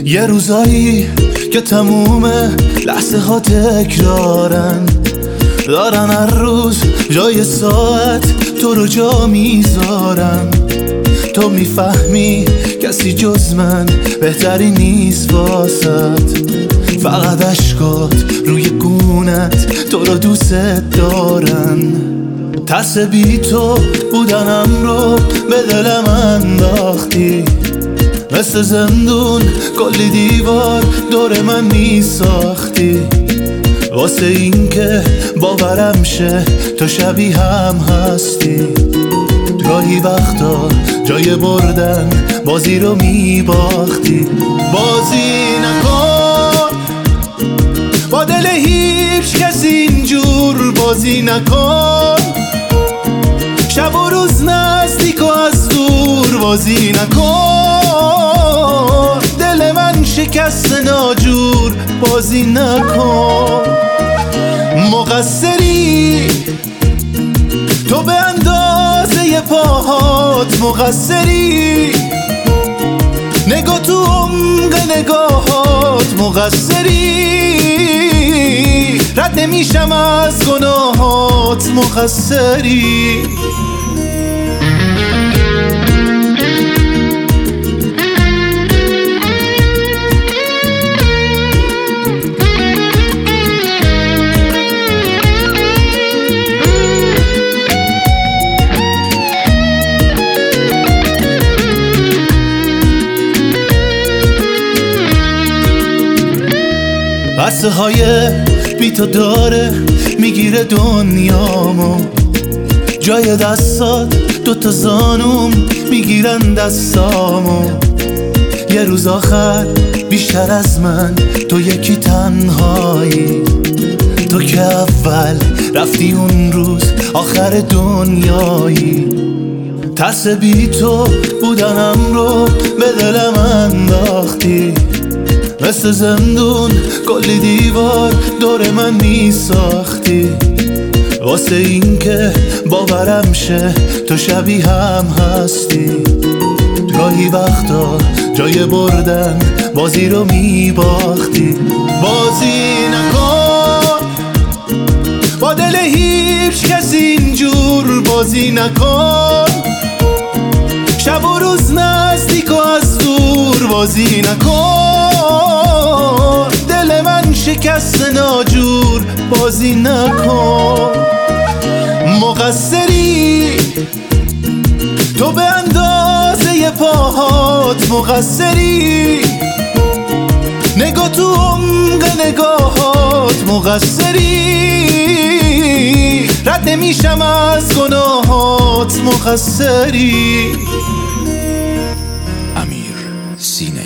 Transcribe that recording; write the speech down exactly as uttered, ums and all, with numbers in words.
یه روزایی که تموم لحظه ها تکرارن، دارن هر روز جای ساعت تو رو جا میذارن. تو میفهمی کسی جز من بهتری نیست واسط، فقط عشقات روی گونت تو رو دوست دارن. ترس بی تو بودنم رو به دلم انداختی، مثل زندون کلی دیوار دور من می ساختی، واسه این که باورم شه تو شبیه هم هستی. گاهی وقتا جای بردن بازی رو می باختی. بازی نکن با دل هیچ کسی اینجور، بازی نکن شب و روز نزدیک و از دور، بازی نکن دل من شکست ناجور، بازی نکن. مقصری تو به اندازه پاهات، مقصری نگاه تو عمق نگاهات، مقصری رد نمیشم از گناهات، مقصری. بسته های بی تو داره میگیره دنیامو، جای دستات دوتا زانوم میگیرن دستامو. یه روز آخر بیشتر از من تو یکی تنهایی، تو که اول رفتی اون روز آخر دنیایی. ترس بی تو بودنم رو به دلم انداختی، مثل زندون کلی دیوار دور من می ساختی، واسه این که باورم شه تو شبیه هم هستی. گاهی وقتا جای بردن بازی رو می باختی. بازی نکن با دل هیچ کسی اینجور، بازی نکن شب و روز نزدیک و از دور، بازی نکن دل من شکست ناجور، بازی نکن. مقصری تو به اندازه پاهات، مقصری نگاه تو عمق نگاهات، مقصری رد نمیشم از گناهات، مقصری. امیر سینه